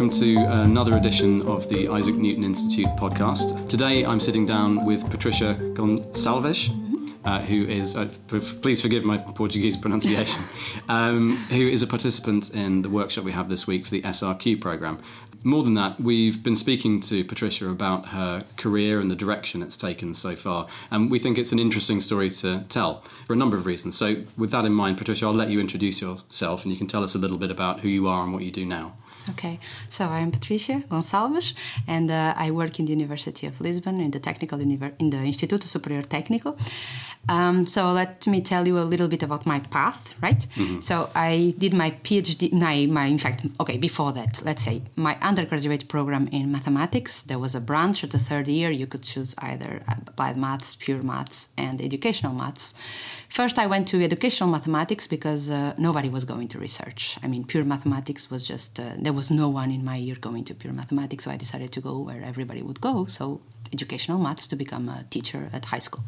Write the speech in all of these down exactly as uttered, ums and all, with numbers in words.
welcome to another edition of the Isaac Newton Institute podcast. Today I'm sitting down with Patricia Gonçalves, uh, who is, uh, please forgive my Portuguese pronunciation, um, who is a participant in the workshop we have this week for the S R Q programme. More than that, we've been speaking to Patricia about her career and the direction it's taken so far, and we think it's an interesting story to tell for a number of reasons. So with that in mind, Patricia, I'll let you introduce yourself and you can tell us a little bit about who you are and what you do now. Okay, so I'm Patricia Gonçalves, and uh, I work in the University of Lisbon in the technical univer- in the Instituto Superior Técnico. Um, so let me tell you a little bit about my path, right? Mm-hmm. So I did my PhD, my, my in fact, okay, before that, let's say my undergraduate program in mathematics. There was a branch at the third year. You could choose either applied maths, pure maths, and educational maths. First, I went to educational mathematics because uh, nobody was going to research. I mean, pure mathematics was just, uh, there was no one in my year going to pure mathematics, so I decided to go where everybody would go, so educational maths, to become a teacher at high school.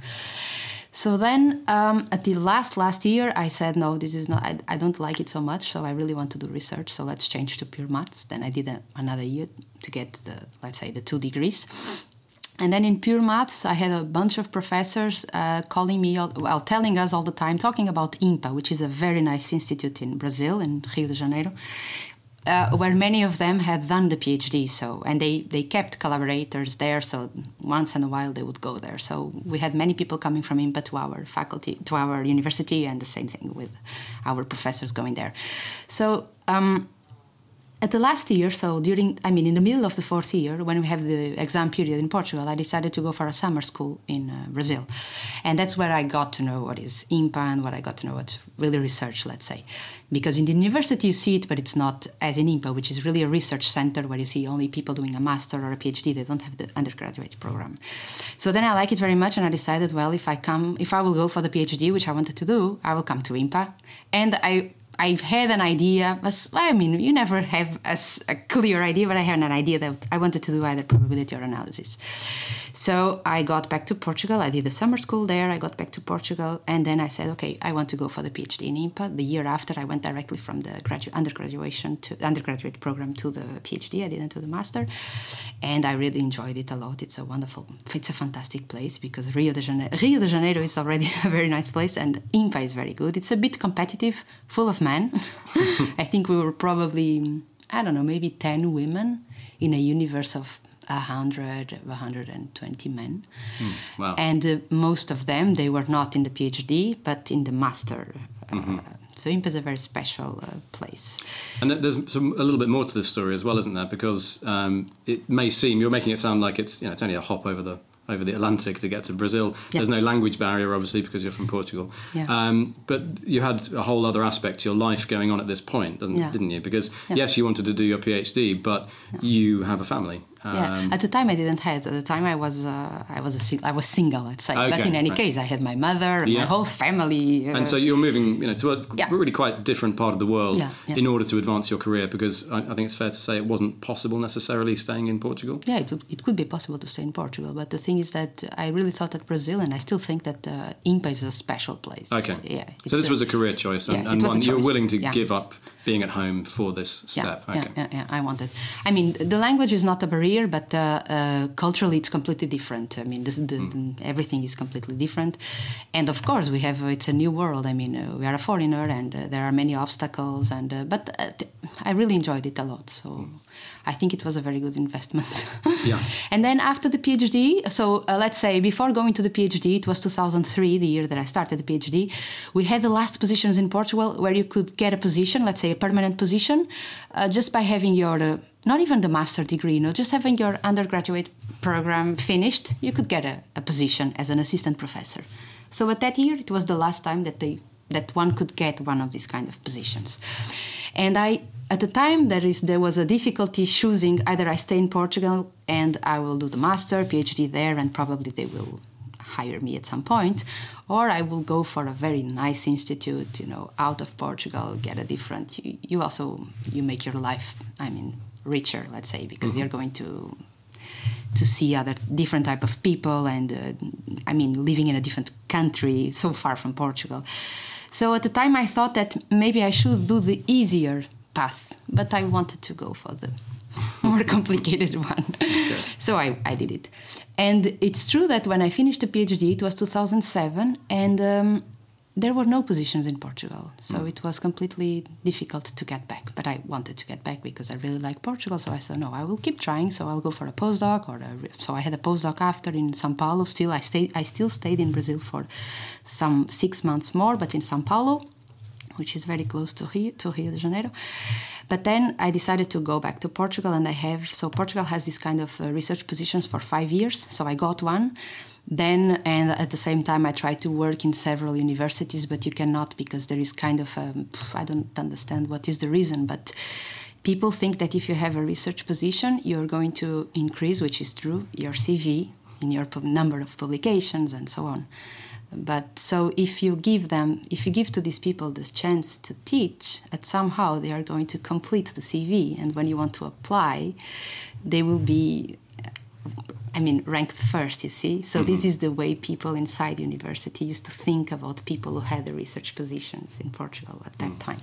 So then, um, at the last, last year, I said, no, this is not, I, I don't like it so much, so I really want to do research, so let's change to pure maths. Then I did a, another year to get the, let's say, the two degrees. And then in pure maths, I had a bunch of professors uh, calling me, all, well, telling us all the time, talking about IMPA, which is a very nice institute in Brazil, in Rio de Janeiro, uh, where many of them had done the PhD. So, and they, they kept collaborators there, so once in a while they would go there. So we had many people coming from IMPA to our faculty, to our university, and the same thing with our professors going there. So, um, At the last year, so during, I mean, in the middle of the fourth year, when we have the exam period in Portugal, I decided to go for a summer school in uh, Brazil. And that's where I got to know what is IMPA and what I got to know what really research, let's say. Because in the university you see it, but it's not as in IMPA, which is really a research center where you see only people doing a master or a PhD. They don't have the undergraduate program. So then I like it very much, and I decided, well, if I come, if I will go for the PhD, which I wanted to do, I will come to IMPA. And I... I had an idea, I mean, you never have a, a clear idea, but I had an idea that I wanted to do either probability or analysis. So I got back to Portugal, I did a summer school there, I got back to Portugal, and then I said, okay, I want to go for the PhD in IMPA. The year after, I went directly from the gradu- undergraduation to undergraduate program to the PhD. I didn't do the master, and I really enjoyed it a lot. It's a wonderful, it's a fantastic place, because Rio de Janeiro, Rio de Janeiro is already a very nice place, and IMPA is very good. It's a bit competitive, full of men. I think we were probably, I don't know, maybe ten women in a universe of one hundred, one hundred twenty men. Mm, wow. And uh, most of them, they were not in the PhD, but in the master. Mm-hmm. Uh, so IMPA is a very special uh, place. And there's some, a little bit more to this story as well, isn't there? Because um, it may seem, you're making it sound like it's, you know, it's only a hop over the over the Atlantic to get to Brazil. Yep. There's no language barrier, obviously, because you're from Portugal. Yeah. Um, but you had a whole other aspect to your life going on at this point, didn't, yeah. didn't you? Because, yeah. yes, you wanted to do your PhD, but yeah. you have a family. Um, yeah. At the time, I didn't have. At the time, I was uh, I was a sing- I was single, let's say. Okay, but in any right. case, I had my mother, yeah. my whole family. Uh, and so you're moving, you know, to a yeah. really quite different part of the world yeah, yeah. in order to advance your career. Because I, I think it's fair to say it wasn't possible necessarily staying in Portugal. Yeah, it, it could be possible to stay in Portugal, but the thing is that I really thought that Brazil, and I still think that uh, IMPA is a special place. Okay. Yeah. So this a, was a career choice, and, yes, and one you're willing to yeah. give up being at home for this step. Yeah, okay. yeah, yeah, yeah, I wanted. I mean, the language is not a barrier, but uh, uh, culturally it's completely different. I mean, this, the, mm. everything is completely different. And of course, we have, uh, it's a new world. I mean, uh, we are a foreigner, and uh, there are many obstacles, and uh, but uh, th- I really enjoyed it a lot. So mm. I think it was a very good investment. Yeah. And then after the PhD, so uh, let's say before going to the PhD, it was two thousand three, the year that I started the PhD, we had the last positions in Portugal where you could get a position, let's say a permanent position, uh, just by having your, uh, not even the master degree, you know, just having your undergraduate program finished, you could get a, a position as an assistant professor. So at that year, it was the last time that they that one could get one of these kind of positions. And I, at the time, there is there was a difficulty choosing either I stay in Portugal and I will do the master, PhD there, and probably they will hire me at some point, or I will go for a very nice institute, you know, out of Portugal, get a different, you, you also, you make your life, I mean, richer, let's say, because mm-hmm. you're going to to see other different type of people, and uh, I mean, living in a different country, so far from Portugal. So at the time I thought that maybe I should do the easier path, but I wanted to go for the more complicated one. Okay. So I, I did it. And it's true that when I finished the PhD, it was two thousand seven, and um, there were no positions in Portugal. So mm. it was completely difficult to get back. But I wanted to get back because I really like Portugal. So I said, no, I will keep trying. So I'll go for a postdoc. Or a, so I had a postdoc after in São Paulo. Still, I stayed. I still stayed in Brazil for some six months more, but in São Paulo, which is very close to Rio, to Rio de Janeiro. But then I decided to go back to Portugal, and I have, so Portugal has this kind of uh, research positions for five years, so I got one. Then, and at the same time, I tried to work in several universities, but you cannot because there is kind of, um, I don't understand what is the reason, but people think that if you have a research position, you're going to increase, which is true, your C V in your number of publications and so on. But so if you give them, if you give to these people the chance to teach, at somehow they are going to complete the C V. And when you want to apply, they will be, I mean, ranked first, you see. So mm-hmm. this is the way people inside university used to think about people who had the research positions in Portugal at that mm. time.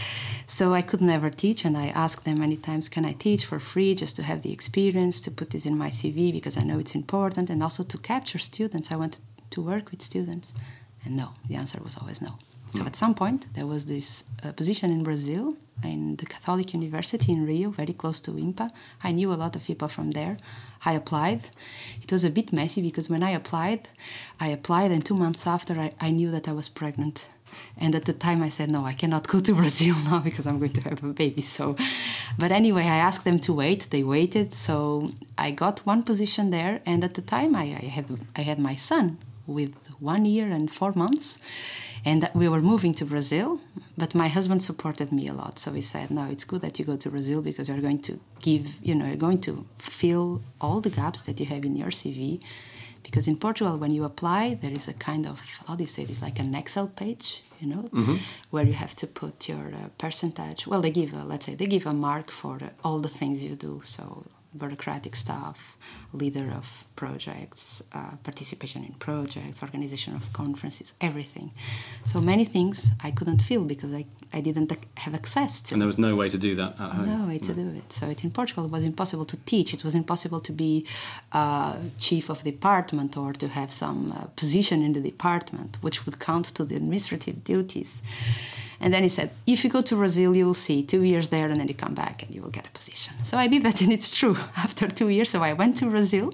So I could never teach, and I asked them many times, can I teach for free just to have the experience, to put this in my C V because I know it's important, and also to capture students. I wanted to work with students, and no, the answer was always no. So at some point there was this uh, position in Brazil in the Catholic University in Rio, very close to IMPA. I knew a lot of people from there. I applied. It was a bit messy because when I applied, I applied and two months after I, I knew that I was pregnant. And at the time I said, no, I cannot go to Brazil now because I'm going to have a baby. So, but anyway, I asked them to wait. They waited. So I got one position there. And at the time I, I had I had my son with one year and four months. And we were moving to Brazil, but my husband supported me a lot. So he said, no, it's good that you go to Brazil because you're going to give, you know, you're going to fill all the gaps that you have in your C V. Because in Portugal, when you apply, there is a kind of, how do you say this, like an Excel page, you know, mm-hmm. where you have to put your uh, percentage. Well, they give, a, let's say, they give a mark for uh, all the things you do. So bureaucratic stuff, leader of projects, uh, participation in projects, organization of conferences, everything. So many things I couldn't fill because I, I didn't have access to. And there was no way to do that at home. No way to no. do it. So it, in Portugal it was impossible to teach. It was impossible to be uh, chief of department or to have some uh, position in the department, which would count to the administrative duties. And then he said, if you go to Brazil, you will see two years there and then you come back and you will get a position. So I did that, and it's true. After two years, so I went to Brazil.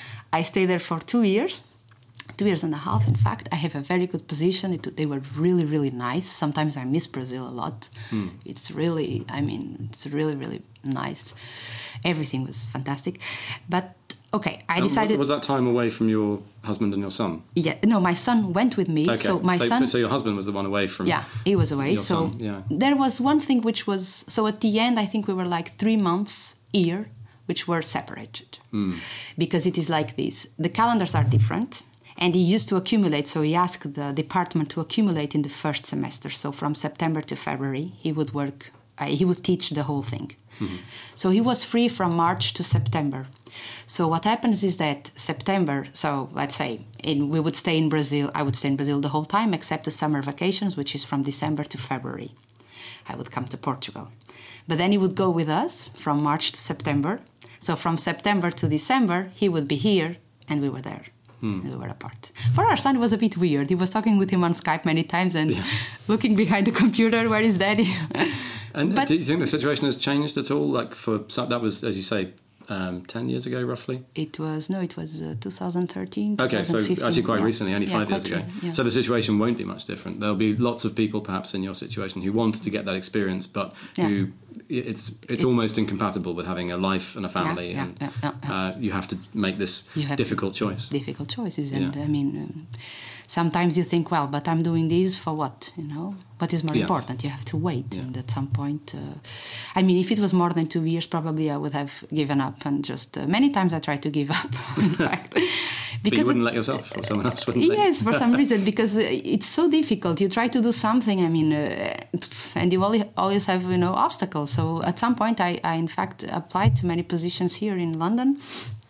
I stayed there for two years, two years and a half, in fact. I have a very good position. It, they were really, really nice. Sometimes I miss Brazil a lot. Mm. It's really, I mean, it's really, really nice. Everything was fantastic. But okay, I decided... Um, was that time away from your husband and your son? Yeah, no, my son went with me. Okay. So my so, son... So your husband was the one away from... Yeah, he was away. Your so son. Yeah. There was one thing which was... So at the end, I think we were like three months here, which were separated. Mm. Because it is like this. The calendars are different. And he used to accumulate. So he asked the department to accumulate in the first semester. So from September to February, he would work... Uh, he would teach the whole thing. Mm-hmm. So he was free from March to September. So what happens is that September, so let's say in, we would stay in Brazil, I would stay in Brazil the whole time except the summer vacations, which is from December to February. I would come to Portugal. But then he would go with us from March to September. So from September to December, he would be here and we were there. Hmm. And we were apart. For our son, it was a bit weird. He was talking with him on Skype many times and yeah. looking behind the computer, where is daddy? And but, do you think the situation has changed at all? Like for that was, as you say, um, ten years ago, roughly. It was no, it was uh, twenty thirteen. Okay, so actually quite yeah. recently, only yeah, five years ago. Recent, yeah. So the situation won't be much different. There'll be lots of people, perhaps in your situation, who want to get that experience, but yeah. who it's, it's it's almost incompatible with having a life and a family, yeah, and yeah, yeah, yeah. Uh, you have to make this difficult choice. Difficult choices, and yeah. I mean. Um, Sometimes you think, well, but I'm doing this for what, you know? What is more yes. important? You have to wait. Yeah. And at some point, uh, I mean, if it was more than two years, probably I would have given up. And just, uh, many times I tried to give up, in fact. Because but you wouldn't let yourself, or someone else wouldn't let you? Yes, for some reason, because it's so difficult. You try to do something, I mean, uh, and you always have, you know, obstacles. So at some point, I, I in fact applied to many positions here in London,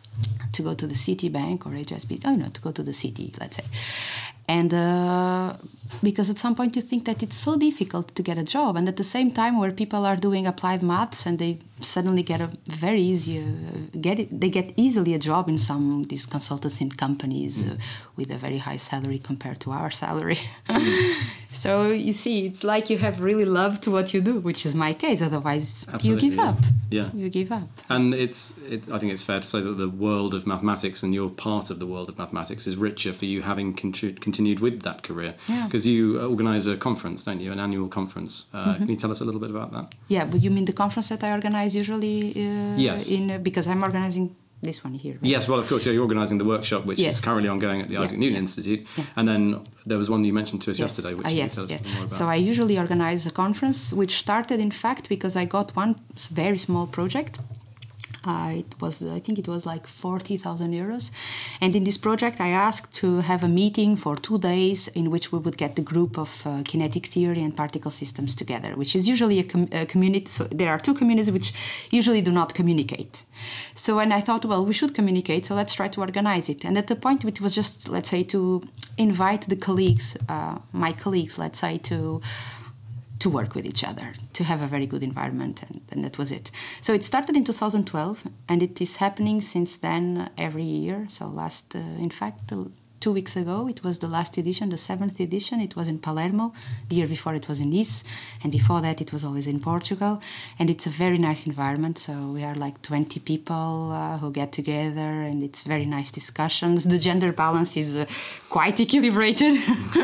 to go to the Citibank or H S B C, oh no, to go to the city, let's say. And uh, because at some point you think that it's so difficult to get a job, and at the same time where people are doing applied maths and they suddenly get a very easy uh, get it, they get easily a job in some these consultancy companies mm. uh, with a very high salary compared to our salary. Mm. So you see, it's like you have really loved what you do, which is my case. Otherwise, Absolutely, you give yeah. up. Yeah, you give up. And it's, it, I think it's fair to say that the world of mathematics and your part of the world of mathematics is richer for you having contri- continued with that career. Because yeah. you organise a conference, don't you? An annual conference. Uh, mm-hmm. Can you tell us a little bit about that? Yeah, but you mean the conference that I organise usually? Uh, yes. In uh, because I'm organising. This one here. Right? Yes, well, of course, yeah, you're organising the workshop, which yes. is currently ongoing at the yeah, Isaac Newton yeah, Institute. Yeah. And then there was one you mentioned to us yes. yesterday, which uh, yes, you can tell us yes. more about. So I usually organise a conference, which started, in fact, because I got one very small project. Uh, it was, I think it was like forty thousand euros. And in this project, I asked to have a meeting for two days in which we would get the group of uh, kinetic theory and particle systems together, which is usually a, com- a community. So there are two communities which usually do not communicate. So, and I thought, well, we should communicate, so let's try to organize it. And at the point, it was just, let's say, to invite the colleagues, uh, my colleagues, let's say, to... to work with each other, to have a very good environment, and, and that was it. So it started in two thousand twelve, and it is happening since then every year. So last, uh, in fact, uh, two weeks ago, it was the last edition, the seventh edition. It was in Palermo. The year before, it was in Nice, and before that, it was always in Portugal. And it's a very nice environment. So we are like twenty people uh, who get together, and it's very nice discussions. The gender balance is uh, quite equilibrated.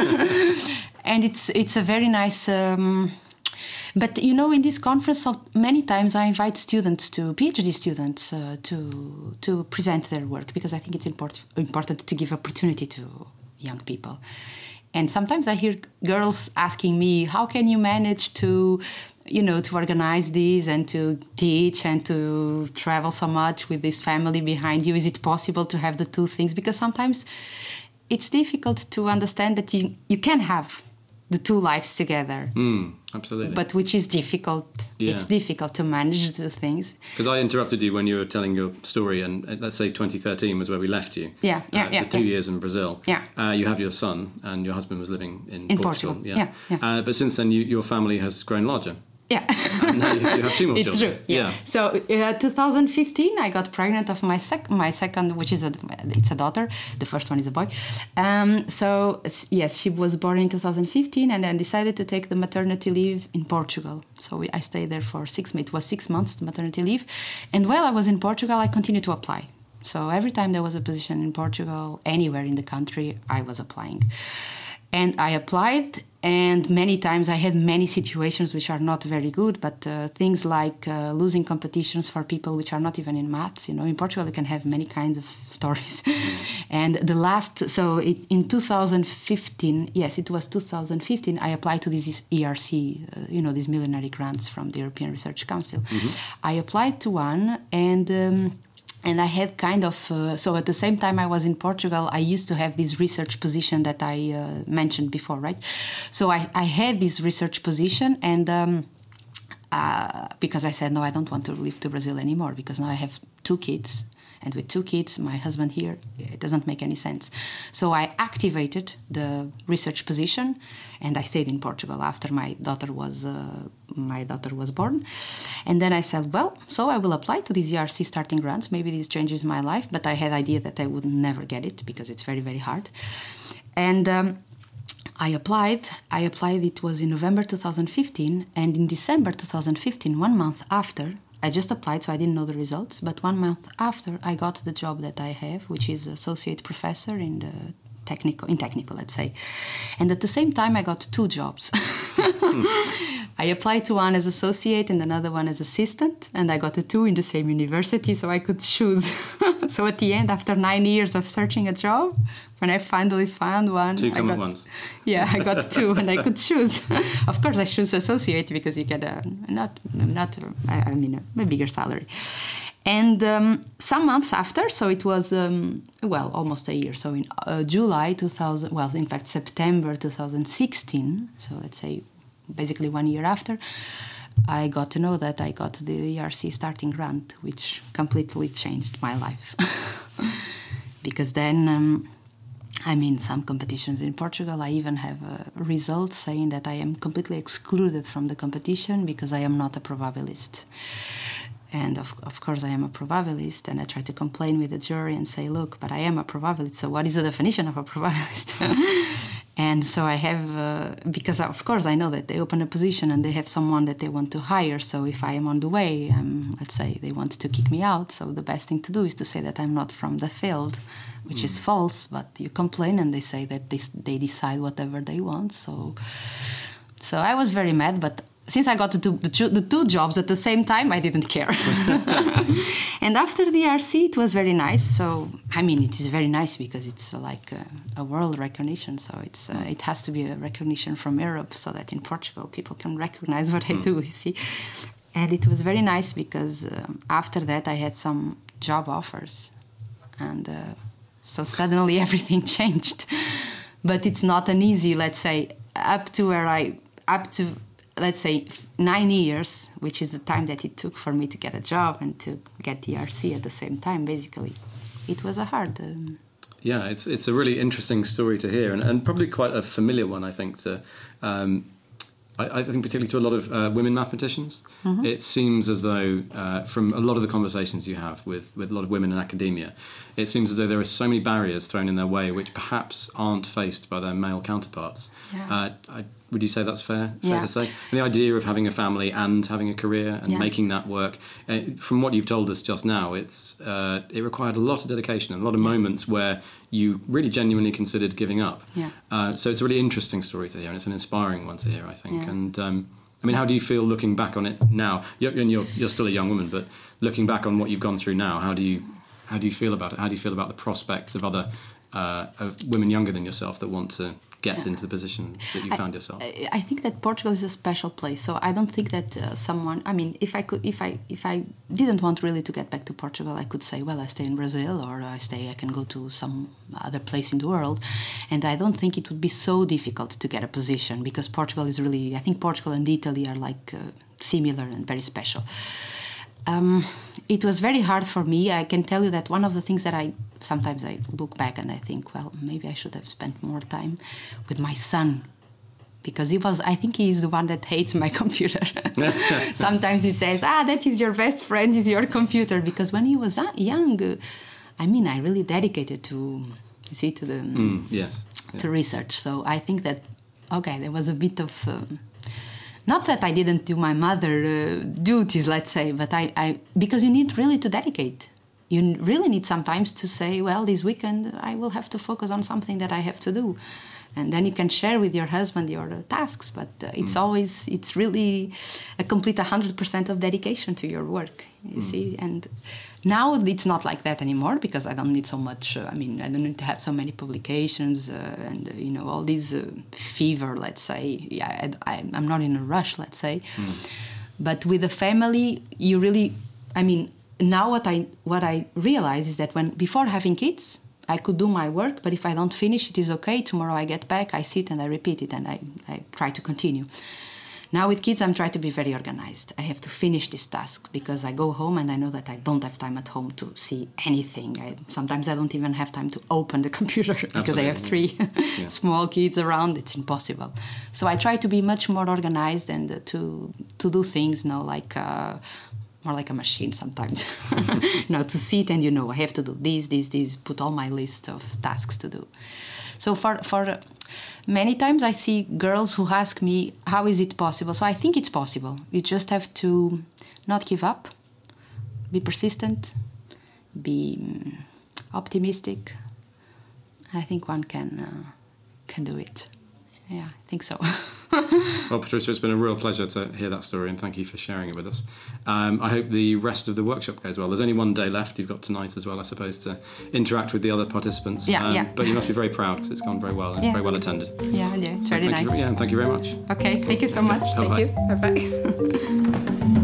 And it's it's a very nice, um, but you know, in this conference, many times I invite students, to PhD students, uh, to to present their work, because I think it's important important to give opportunity to young people. And sometimes I hear girls asking me, "How can you manage to, you know, to organize this and to teach and to travel so much with this family behind you? Is it possible to have the two things?" Because sometimes it's difficult to understand that you you can have the two lives together. Mm, absolutely. But which is difficult. Yeah. It's difficult to manage the things. Because I interrupted you when you were telling your story, and uh, let's say twenty thirteen was where we left you. Yeah, yeah, uh, yeah. The two yeah. years in Brazil. Yeah. Uh, you have your son, and your husband was living in, in Portugal. Portugal. Yeah, yeah. yeah. Uh, but since then, you, your family has grown larger. Yeah. And now you, you have two more it's children. True. Yeah. yeah. So uh, two thousand fifteen, I got pregnant of my sec- my second, which is a it's a daughter. The first one is a boy. Um, so yes, she was born in two thousand fifteen, and then decided to take the maternity leave in Portugal. So we, I stayed there for six. It was six months the maternity leave, and while I was in Portugal, I continued to apply. So every time there was a position in Portugal, anywhere in the country, I was applying. And I applied, and many times I had many situations which are not very good, but uh, things like uh, losing competitions for people which are not even in maths. You know, in Portugal you can have many kinds of stories. And the last, so it, in two thousand fifteen, yes, it was two thousand fifteen, I applied to this E R C, uh, you know, these millenary grants from the European Research Council. Mm-hmm. I applied to one, and... Um, And I had kind of, uh, so at the same time I was in Portugal, I used to have this research position that I uh, mentioned before, right? So I, I had this research position, and um, uh, because I said, no, I don't want to leave to Brazil anymore, because now I have two kids. And with two kids, my husband here, it doesn't make any sense. So I activated the research position, and I stayed in Portugal after my daughter was uh, my daughter was born. And then I said, well, so I will apply to these E R C starting grants. Maybe this changes my life, but I had idea that I would never get it because it's very, very hard. And um, I applied. I applied. It was in November two thousand fifteen, and in December two thousand fifteen, one month after. I just applied, so I didn't know the results. But one month after, I got the job that I have, which is associate professor in the technical, in technical, let's say. And at the same time, I got two jobs. mm. I applied to one as associate and another one as assistant, and I got the two in the same university, so I could choose. So at the end, after nine years of searching a job, when I finally found one, two I come got, at once. Yeah, I got two, and I could choose. Of course, I choose associate because you get a not not I mean a, a bigger salary. And um, some months after, so it was um, well almost a year. So in uh, July two thousand, well, in fact September two thousand sixteen. So let's say basically one year after, I got to know that I got the E R C starting grant, which completely changed my life. Because then um, I mean, some competitions in Portugal, I even have uh, results saying that I am completely excluded from the competition because I am not a probabilist. And of, of course I am a probabilist, and I try to complain with the jury and say, look, but I am a probabilist, so what is the definition of a probabilist? And so I have, uh, because of course I know that they open a position and they have someone that they want to hire, so if I am on the way, um, let's say they want to kick me out, so the best thing to do is to say that I'm not from the field, which mm. is false, but you complain and they say that they, they decide whatever they want, so, so I was very mad, but since I got to do the two, the two jobs at the same time, I didn't care. And after the R C, it was very nice. So, I mean, it is very nice because it's uh, like a, a world recognition. So it's uh, it has to be a recognition from Europe so that in Portugal people can recognize what I do, you see. And it was very nice because um, after that I had some job offers. And uh, so suddenly everything changed. But it's not an easy, let's say, up to where I, up to... let's say nine years, which is the time that it took for me to get a job and to get the R C at the same time, basically. It was a hard... Um... Yeah, it's it's a really interesting story to hear, and, and probably quite a familiar one, I think, to... Um, I, I think particularly to a lot of uh, women mathematicians. Mm-hmm. It seems as though, uh, from a lot of the conversations you have with, with a lot of women in academia, it seems as though there are so many barriers thrown in their way which perhaps aren't faced by their male counterparts. Yeah. Uh, I, would you say that's fair, fair yeah. to say? And the idea of having a family and having a career and yeah. making that work, uh, from what you've told us just now, it's uh, it required a lot of dedication and a lot of yeah. moments where you really genuinely considered giving up. Yeah. Uh, so it's a really interesting story to hear, and it's an inspiring one to hear, I think. Yeah. And um, I mean, how do you feel looking back on it now? You're, you're, you're still a young woman, but looking back on what you've gone through now, how do you how do you feel about it? How do you feel about the prospects of other uh, of women younger than yourself that want to get yeah. into the position that you I, found yourself? I think that Portugal is a special place, so I don't think that uh, someone. I mean, if I could, if I, if I didn't want really to get back to Portugal, I could say, well, I stay in Brazil, or I stay, I can go to some other place in the world, and I don't think it would be so difficult to get a position because Portugal is really. I think Portugal and Italy are like uh, similar and very special. Um, it was very hard for me. I can tell you that one of the things that I sometimes I look back and I think, well, maybe I should have spent more time with my son, because he was, I think he's the one that hates my computer. Sometimes he says, ah, that is your best friend, is your computer, because when he was young, uh, I mean, I really dedicated to, you see, to the mm, yes. to yeah. research. So I think that, okay, there was a bit of. Um, Not that I didn't do my mother uh, duties, let's say, but I, I because you need really to dedicate. You really need sometimes to say, well, this weekend I will have to focus on something that I have to do. And then you can share with your husband your uh, tasks, but uh, it's mm. always, it's really a complete one hundred percent of dedication to your work, you mm. see. And now it's not like that anymore because I don't need so much, uh, I mean, I don't need to have so many publications uh, and, uh, you know, all these uh, fever, let's say. Yeah, I, I, I'm not in a rush, let's say. Mm. But with the family, you really, I mean, now what I what I realize is that when before having kids, I could do my work, but if I don't finish, it is okay. Tomorrow I get back, I sit and I repeat it, and I, I try to continue. Now with kids, I'm trying to be very organized. I have to finish this task because I go home and I know that I don't have time at home to see anything. I, sometimes I don't even have time to open the computer because Absolutely. I have three yeah. small kids around. It's impossible. So I try to be much more organized and uh, to to do things, you know, like... Uh, more like a machine sometimes. You know, to sit and, you know, I have to do this, this, this, put all my list of tasks to do. So for for many times I see girls who ask me, how is it possible? So I think it's possible. You just have to not give up, be persistent, be optimistic. I think one can uh, can do it. Yeah, I think so. Well, Patricia, it's been a real pleasure to hear that story, and thank you for sharing it with us. Um, I hope the rest of the workshop goes well. There's only one day left. You've got tonight as well, I suppose, to interact with the other participants. Yeah, um, yeah. But you must be very proud because it's gone very well and yeah, very well attended. Yeah, yeah, it's so very nice. You, yeah, and thank you very much. Okay, thank you so much. Bye-bye. Thank you. Bye-bye.